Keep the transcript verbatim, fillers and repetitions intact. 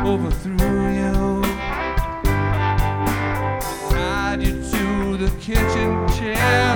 overthrew you, tied you to the kitchen chair.